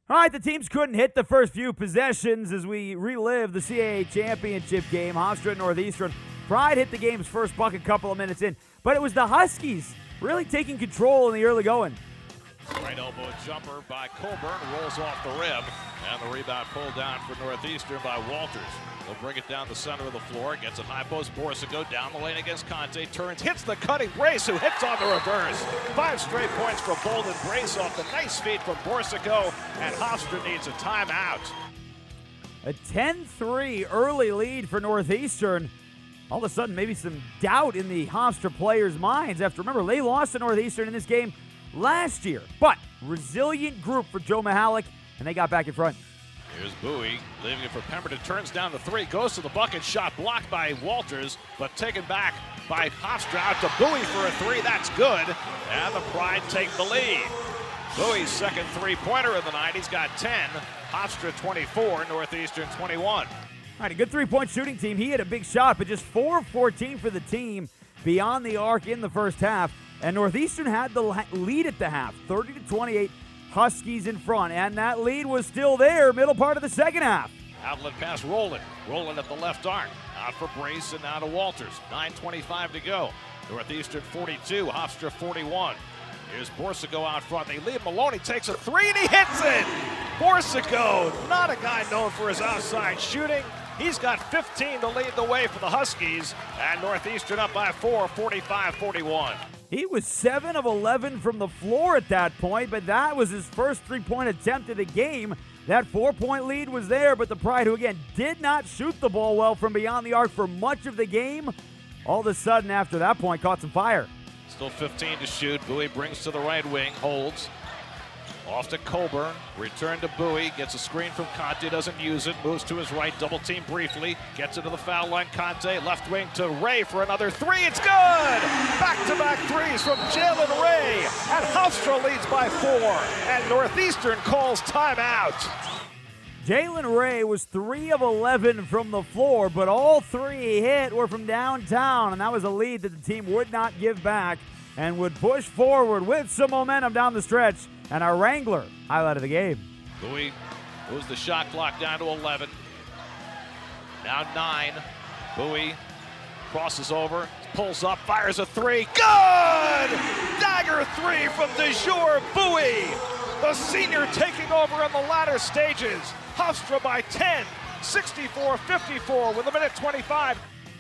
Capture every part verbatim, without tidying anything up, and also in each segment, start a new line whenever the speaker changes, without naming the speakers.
All right, the teams couldn't hit the first few possessions as we relive the C A A championship game. Hofstra and Northeastern. Pride hit the game's first buck a couple of minutes in, but it was the Huskies really taking control in the early going.
Right elbow jumper by Colburn, rolls off the rim, and the rebound pulled down for Northeastern by Walters. They'll bring it down the center of the floor, gets it high post, Borsico down the lane against Conte, turns, hits the cutting Brace, who hits on the reverse. Five straight points for Bolden Brace off the nice feed from Borsico, and Hofstra needs a timeout.
A ten three early lead for Northeastern. All of a sudden, maybe some doubt in the Hofstra players' minds after, remember, they lost to Northeastern in this game last year. But resilient group for Joe Mihalik, and they got back in front.
Here's Bowie, leaving it for Pemberton, turns down the three, goes to the bucket, shot blocked by Walters, but taken back by Hofstra out to Bowie for a three, that's good, and the Pride take the lead. Bowie's second three-pointer of the night, he's got ten, Hofstra twenty-four, Northeastern twenty-one.
All right, a good three-point shooting team. He had a big shot, but just four of fourteen for the team beyond the arc in the first half, and Northeastern had the lead at the half, thirty to twenty-eight. Huskies in front, and that lead was still there middle part of the second half.
Outlet pass Rowland. Rowland at the left arc. Out for Brace and now to Walters. nine twenty-five to go. Northeastern forty-two, Hofstra forty-one. Here's Borsico out front. They leave Maloney, takes a three, and he hits it! Borsico, not a guy known for his outside shooting. He's got fifteen to lead the way for the Huskies, and Northeastern up by four, forty-five forty-one.
He was seven of eleven from the floor at that point, but that was his first three-point attempt of the game. That four-point lead was there, but the Pride, who again did not shoot the ball well from beyond the arc for much of the game, all of a sudden after that point caught some fire.
Still fifteen to shoot. Bowie brings to the right wing, holds. Off to Colburn, return to Bowie, gets a screen from Conte, doesn't use it, moves to his right, double team briefly, gets it to the foul line, Conte, left wing to Ray for another three, it's good! Back-to-back threes from Jalen Ray, and Hofstra leads by four, and Northeastern calls timeout.
Jalen Ray was three of eleven from the floor, but all three he hit were from downtown, and that was a lead that the team would not give back and would push forward with some momentum down the stretch. And our Wrangler highlight of the game.
Bowie moves the shot clock down to eleven. Now nine. Bowie crosses over, pulls up, fires a three. Good! Dagger three from DeJour Bowie. The senior taking over in the latter stages. Hofstra by ten, sixty-four fifty-four with a minute twenty-five.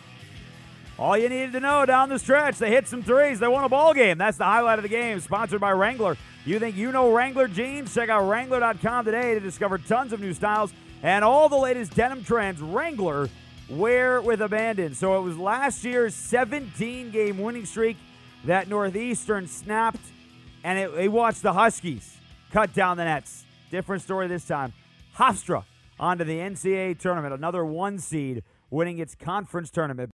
All you needed to know down the stretch, they hit some threes. They won a ball game. That's the highlight of the game, sponsored by Wrangler. You think you know Wrangler jeans? Check out Wrangler dot com today to discover tons of new styles and all the latest denim trends. Wrangler, wear with abandon. So it was last year's seventeen-game winning streak that Northeastern snapped, and it, they watched the Huskies cut down the nets. Different story this time. Hofstra onto the N C A A tournament, another one seed winning its conference tournament.